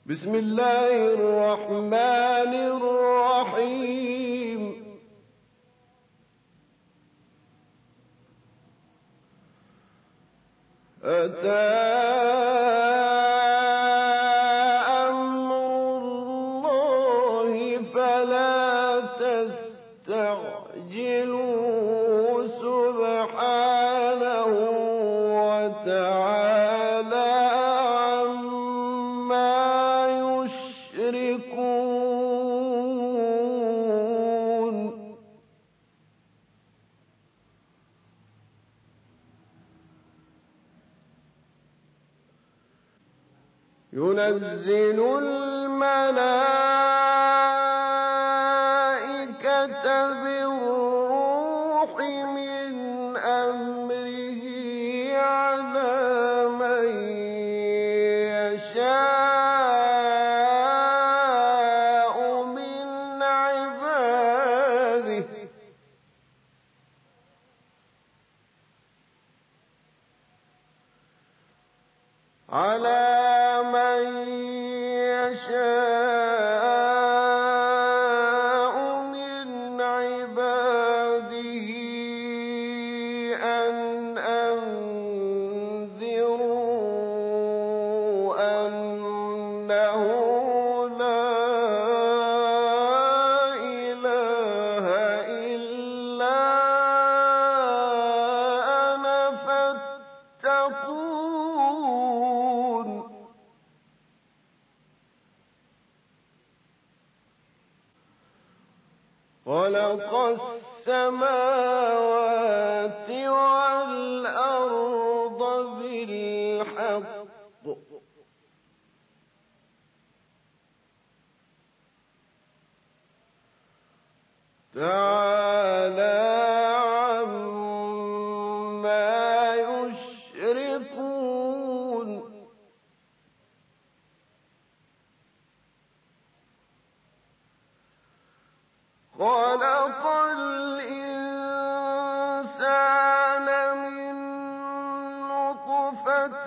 بسم الله الرحمن الرحيم أتى أمر الله فلا تستعجلوه سبحانه وتعالى عما يشركون ينزل الملائكة بالروح من أمره على من يشاء من عباده أن أنذروا أنه لا إله إلا أنا فاتقون خلق السماوات والأرض بالحق تعالى عما يشركون خلق الإنسان من نطفة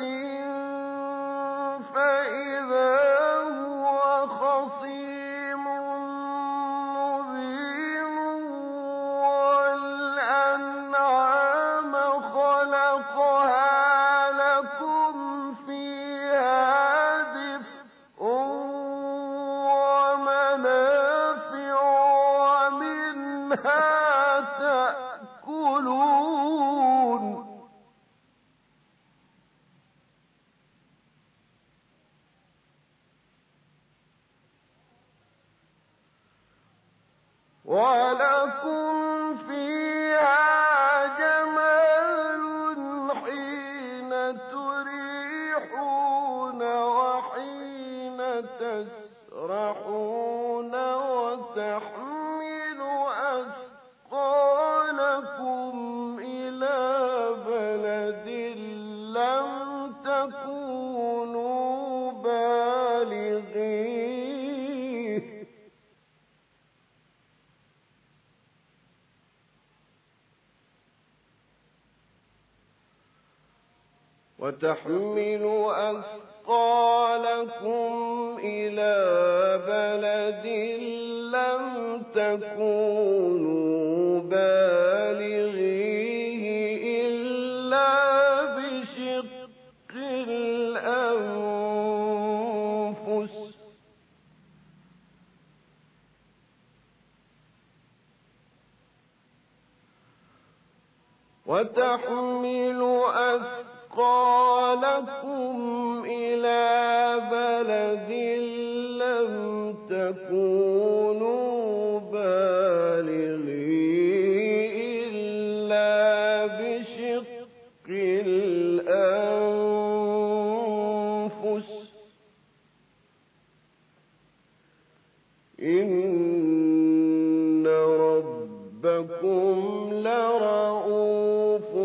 فإذا هو خصيم مبين والأنعام خلقها لكم فيها دفء ومنافع ومنها تأكلون ولكم فيها جمال حين تريحون وحين تسرحون وتحمل أثقالكم إلى بلد لم تكونوا بالغيه لم تكونوا بالغيه إلا بشق الأنفس وتحمل أثقالكم إلى بلد لم تكونوا بالغيه إلا بشق الأنفس إن ربكم لرؤوف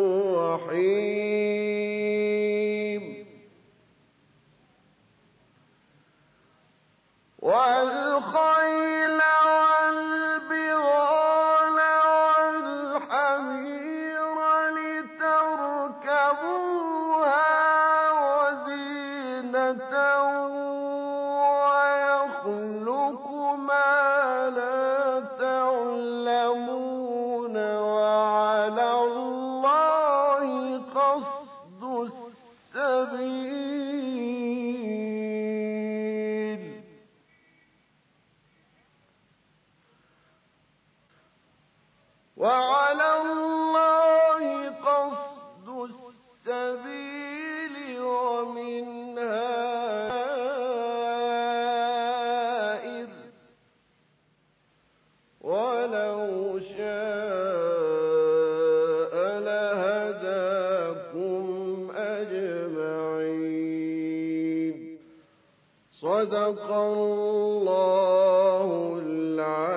رحيم والخيل والبغال والحمير لتركبوها وزينة صدق الله العظيم.